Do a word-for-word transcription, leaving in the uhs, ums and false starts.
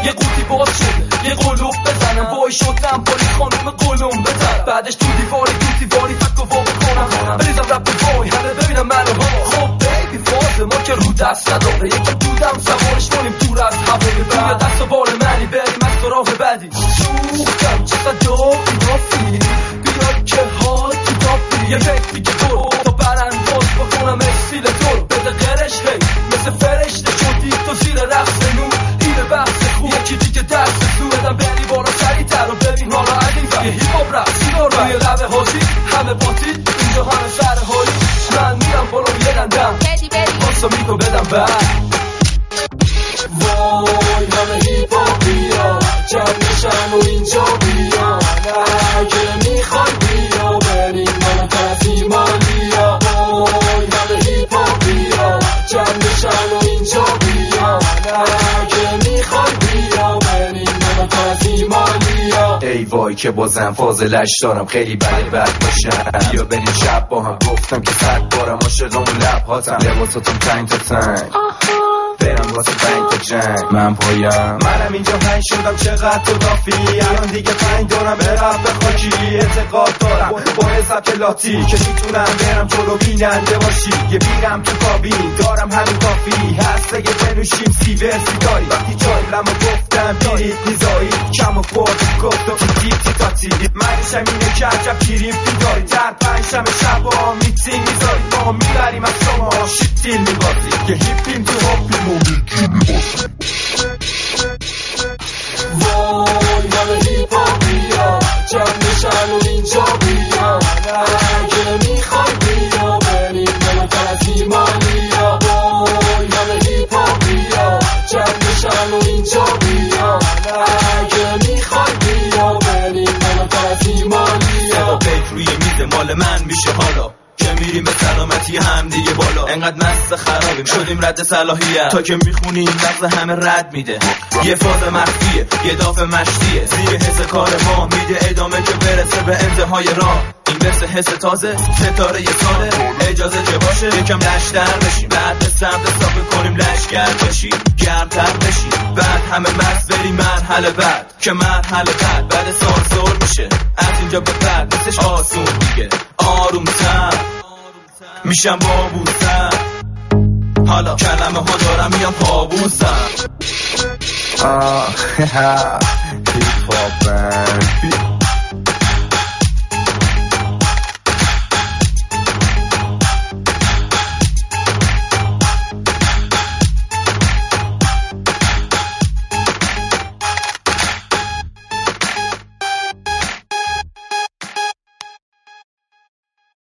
یه قوطی باز شده یه قلوب بزنم وای شدم پالی خانوم قلوم بزنم بعدش تو دیواری تو دیواری فک و وا بکنم بریزم رب وای همه ببینم منو ها خب بیبی فاز ما که رو دست نداره یکی دودم سوارش کنیم دور از هوای بیا دست و بال منی بریم از سراغ بعدی سوختم چه صدایی دافی بیا که حال تو دافی یه فکری که تو تا برانداز بکنم استیل تو بده قرش هی مثل فرشته شدی تو زیر رقص نور اینه بحث خوب یکی دیگه دست تو بدم بری بارا سریع‌تر و ببین حالا از این زن یه هیپ هاپ رپ سیگار روی لبه هازی همه باطی اینجا همه سر حالی من میرم بالا یه دندم باسا میکن بدم بعد وای همه هیپ هاپیا جمع میشن و اینجا بیا اگه میخوای بیا بریم منو تزیمالیا وای همه هیپ هاپیا جمع میشن و اینجا بیا اگه میخوای بیا بریم منو تزیمالیا ای وای که بازم فاضلش دارم خیلی بده بد باشم بیا بریم شب با هم گفتم که صد بارم عاشقمون لب هاتم لباساتون تنگ تا تنگ برم واسه پنج تا جنگ من پایم منم اینجا پنج شدم چقدر تو دافی الان دیگه پنج دارم برم به خاکی اعتقاد دارم با حساب لاتی که میتونم برم جلو بیننده باشی یه بیرم تو کابین دارم همین کافی هست اگه بنوشیم سیورسی داری وقتی چایلم و گفتم بیرید نیزایی کم و خورد گفت و تیتی تاتی منشم اینه که عجب پیریم بیداری در پنج شم شبا میتینگ میذاری ما میبریم از شما شیتیل میبازی که هیپیم تو هاپیم وای همه هیپ هاپیا جمع میشن و اینجا بیا اگه میخوای بیا بریم منو تزیمالیا وای همه هیپ هاپیا جمع میشن و اینجا بیا اگه میخوای بیا بریم منو تزیمالیا سبا پیک روی میز مال من میشه حالا که میریم به سلامتی هم دیگه بالا انقدر مست خرابیم شدیم رد صلاحیت تا که میخونیم نقض همه رد میده یه فاز مخفیه یه داف مشتیه زیر حس کار ما میده ادامه که برسه به انتهای راه این برسه حس تازه ستاره یه ساله اجازه که باشه یکم لشتر بشیم بعد به سمت صافه کنیم لشگر بشیم گرمتر بشیم بعد همه مست بریم مرحله بعد که مرحله بعد بعد سانسور میشه از اینجا به بعد مثلش آسون دیگه آرومتر میشم بابوسم حالا کلمه ها دارم میام پابوسم آه هیپ هاپ